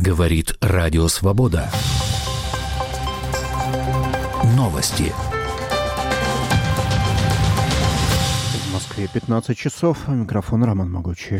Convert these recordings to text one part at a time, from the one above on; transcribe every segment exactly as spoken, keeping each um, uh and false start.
Говорит Радио Свобода. Новости. В Москве пятнадцать часов. Микрофон Роман Могучий.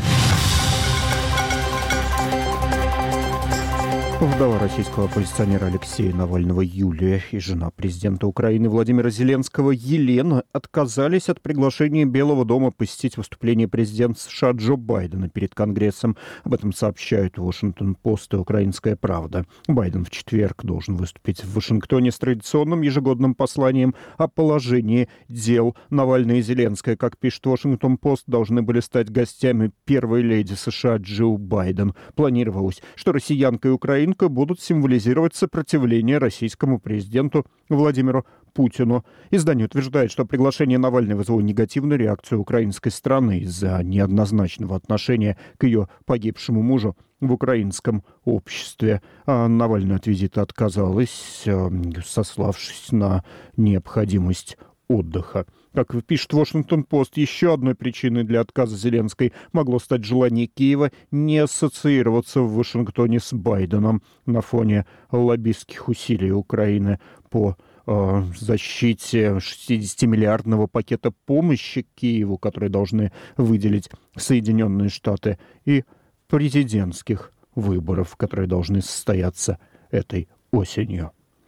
Вдова российского оппозиционера Алексея Навального Юлия и жена президента Украины Владимира Зеленского Елена отказались от приглашения Белого дома посетить выступление президента США Джо Байдена перед Конгрессом. Об этом сообщают Вашингтон-Пост и Украинская правда. Байден в четверг должен выступить в Вашингтоне с традиционным ежегодным посланием о положении дел. Навальный и Зеленская, как пишет Вашингтон-Пост, должны были стать гостями первой леди США Джо Байден. Планировалось, что россиянка и украинка будут символизировать сопротивление российскому президенту Владимиру Путину. Издание утверждает, что приглашение Навальной вызвало негативную реакцию украинской стороны из-за неоднозначного отношения к ее погибшему мужу в украинском обществе. А Навальная от визита отказалась, сославшись на необходимость отдыха. Как пишет Вашингтон-Пост, еще одной причиной для отказа Зеленской могло стать желание Киева не ассоциироваться в Вашингтоне с Байденом на фоне лоббистских усилий Украины по э, защите шестидесятимиллиардного пакета помощи Киеву, который должны выделить Соединенные Штаты, и президентских выборов, которые должны состояться этой осенью.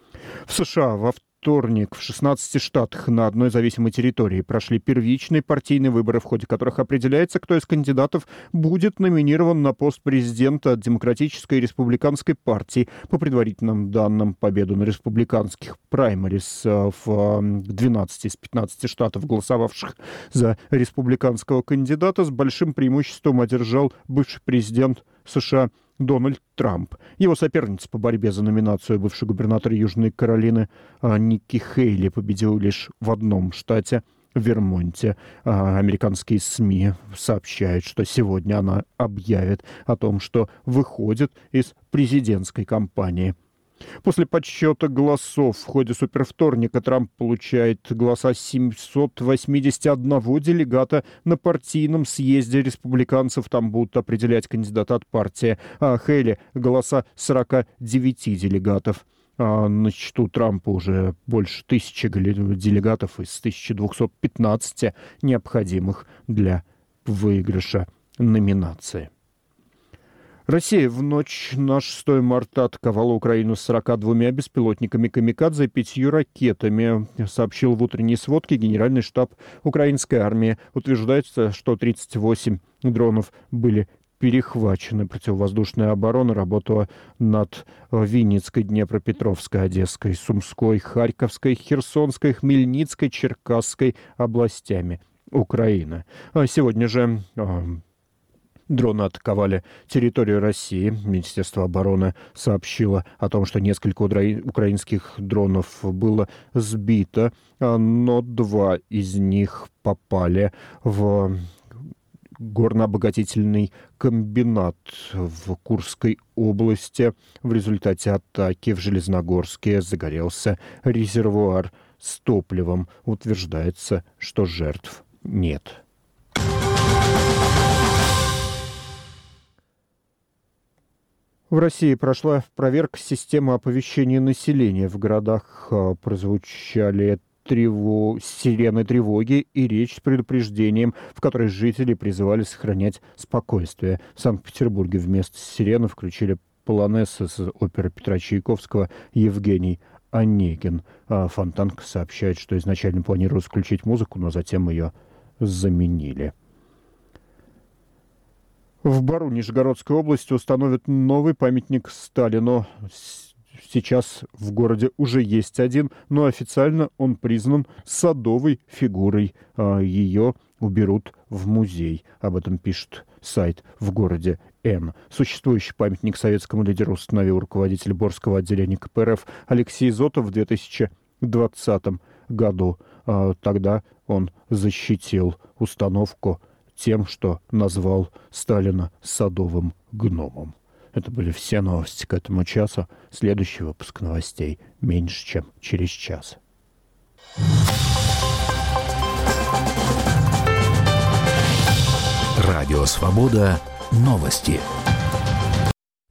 В США во вторник в шестнадцати штатах на одной зависимой территории прошли первичные партийные выборы, в ходе которых определяется, кто из кандидатов будет номинирован на пост президента от Демократической и Республиканской партий. По предварительным данным, победу на республиканских праймерис в двенадцати из пятнадцати штатов, голосовавших за республиканского кандидата, с большим преимуществом одержал бывший президент США Дональд Трамп. Его соперница по борьбе за номинацию, бывший губернатор Южной Каролины Никки Хейли, победила лишь в одном штате, в Вермонте. Американские СМИ сообщают, что сегодня она объявит о том, что выходит из президентской кампании. После подсчета голосов в ходе супервторника Трамп получает голоса семисот восьмидесяти одного делегата на партийном съезде республиканцев. Там будут определять кандидата от партии. А Хейли голоса сорока девяти делегатов. А на счету Трампа уже больше тысячи делегатов из тысячи двухсот пятнадцати необходимых для выигрыша номинации. Россия в ночь на шестое марта атаковала Украину с сорока двумя беспилотниками «Камикадзе» и пятью ракетами, сообщил в утренней сводке Генеральный штаб украинской армии. Утверждается, что тридцать восемь дронов были перехвачены. Противовоздушная оборона работала над Винницкой, Днепропетровской, Одесской, Сумской, Харьковской, Херсонской, Хмельницкой, Черкасской областями Украины. Сегодня же дроны атаковали территорию России. Министерство обороны сообщило о том, что несколько украинских дронов было сбито, но два из них попали в горнообогатительный комбинат в Курской области. В результате атаки в Железногорске загорелся резервуар с топливом. Утверждается, что жертв нет. В России прошла проверка системы оповещения населения. В городах прозвучали тревог... сирены тревоги и речь с предупреждением, в которой жители призывали сохранять спокойствие. В Санкт-Петербурге вместо сирены включили полонез из оперы Петра Чайковского «Евгений Онегин». А Фонтанка сообщает, что изначально планировалось включить музыку, но затем ее заменили. В Бару Нижегородской области установят новый памятник Сталину. Сейчас в городе уже есть один, но официально он признан садовой фигурой. Ее уберут в музей. Об этом пишет сайт «В городе Н». Существующий памятник советскому лидеру установил руководитель Борского отделения ка пэ эр эф Алексей Зотов в две тысячи двадцатом году. Тогда он защитил установку тем, что назвал Сталина садовым гномом. Это были все новости к этому часу. Следующий выпуск новостей меньше, чем через час. Радио Свобода. Новости.